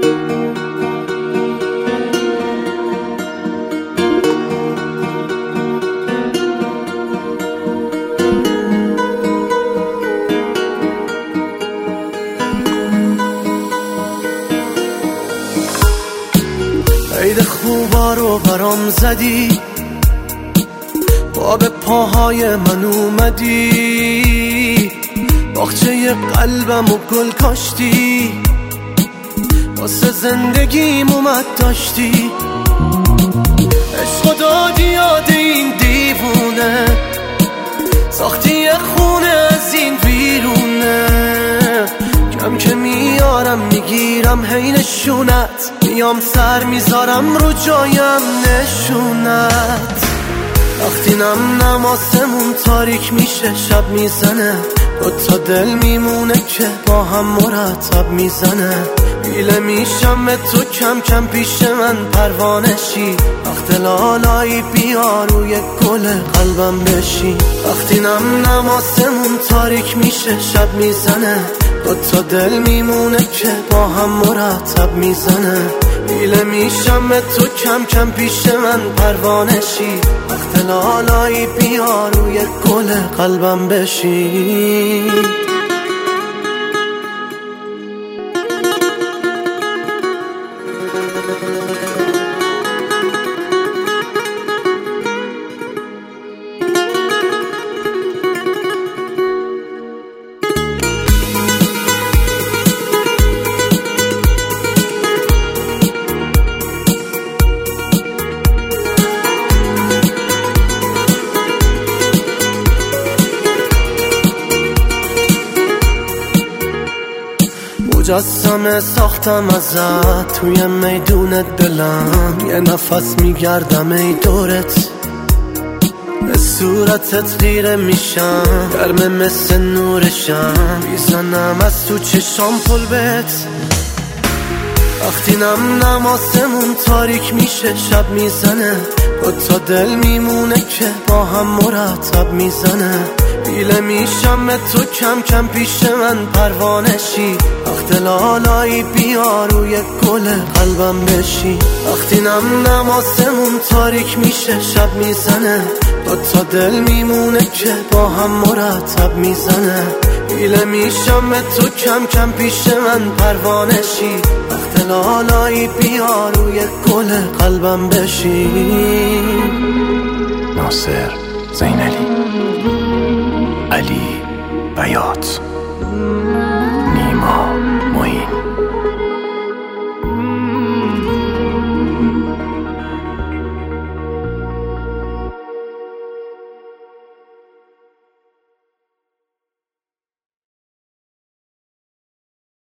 عید خوبا رو برام زدی، با به پاهای من اومدی، باغچه قلبم و گل کاشتی، واسه زندگیم اومد داشتی، عشق دادی یاد این دیوونه، ساختی یه خونه از این بیرونه، کم که میارم میگیرم هی نشونت، میام سر میذارم رو جایم نشونت، وقتی نم آسمون تاریک میشه شب میزنه، دوتا دل میمونه که با هم مرتب میزنه، پیله میشم به تو کم کم پیش من پروانشی، وقت لالایی بیا روی گل قلبم بشی، وقتی نم آسمون تاریک میشه شب میزنه، دوتا دل میمونه که با هم مرتب میزنه، پیله میشم به تو کم کم پیش من پروانشی، وقت لالایی بیا روی گل قلبم بشی. مجسمه ساختم ازت توی میدونت دلم، یه نفس میگردم ای دورت، به صورتت غیره میشم، گرمه مثل نورشم، میزنم از تو چشام پل بهت، وقتی نم آسمون تاریک میشه شب میزنه، دوتا دل میمونه که با هم مرتب میزنه، پیله میشم به تو کم کم پیش من پروانشی، وقت لالایی بیا روی گل قلبم بشی، وقتی نم آسمون تاریک میشه شب میزنه، دوتا دل میمونه که با هم مرتب میزنه، پیله میشم به تو کم کم پیش من پروانشی، وقت لالایی بیا روی گل قلبم بشی. ناصر زینلی، علی بیات، نیما معین.